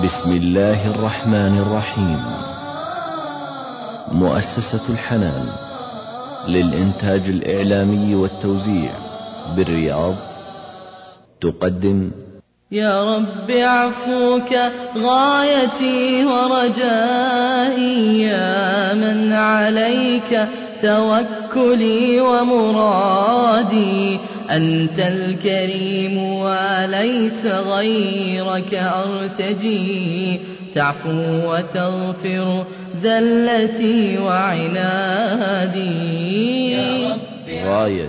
بسم الله الرحمن الرحيم. مؤسسة الحنان للإنتاج الإعلامي والتوزيع بالرياض تقدم يا رب عفوك غايتي ورجائي، يا من عليك توكلي ومرادي. أنت الكريم وليس غيرك أرتجي، تعفو وتغفر زلتي وعنادي. يا رب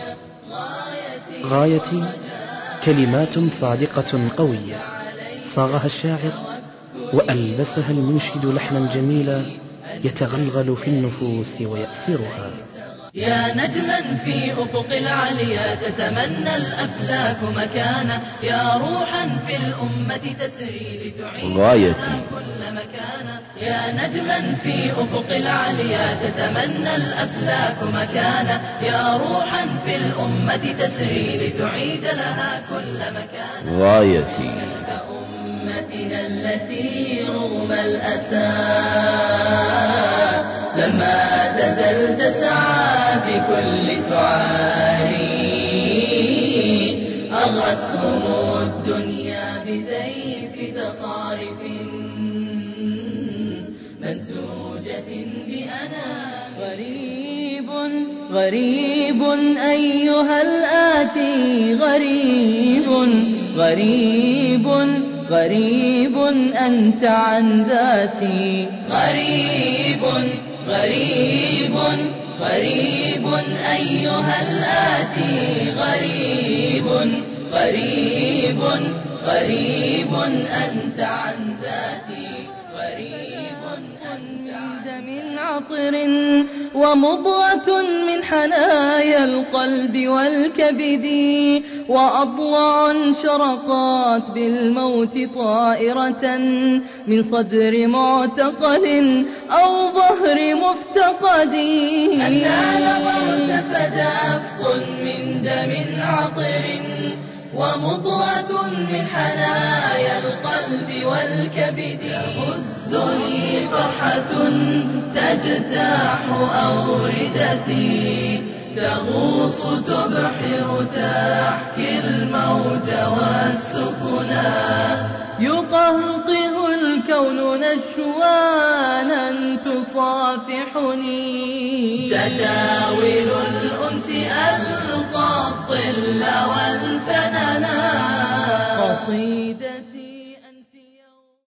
غايتي كلمات صادقة قوية صاغها الشاعر وألبسها المنشد لحنا جميلا يتغلغل في النفوس ويأسرها. يا نجما في أفق العليا تتمنى الأفلاك مكانا، يا روحا في الأمة تسري لتعيد كل مكانا. يا نجما في أفق العليا تتمنى الأفلاك مكانا، يا روحا في الأمة تسري لتعيد لها كل مكانا. غايتي أمتنا التي رغم الأسى لما تزل تسعى بكل سعاري، أغرتهم الدنيا بزيف زخارف منسوجة بأنام. غريب غريب أيها الآتي، غريب غريب غريب أنت عن ذاتي. غريب غريب غريب أيها الآتي، غريب غريب غريب أنت عن ذاتي. غريب أنت عن من عطر ومضغة من حنايا القلب والكبد، وأضلع شرقات بالموت طائرة من صدر معتقل أو ظهر مفتقد. أنت لغوت فدافق من دم عطر ومضغة من حنايا القلب والكبد. تهزني فرحة تجتاح أوردتي، تغوص تبحر تحكي الموج والسفنا، يقهقه الكون نشوانا تصافحني. جداول الأنس ألقى الظل والفننا، قصيدتي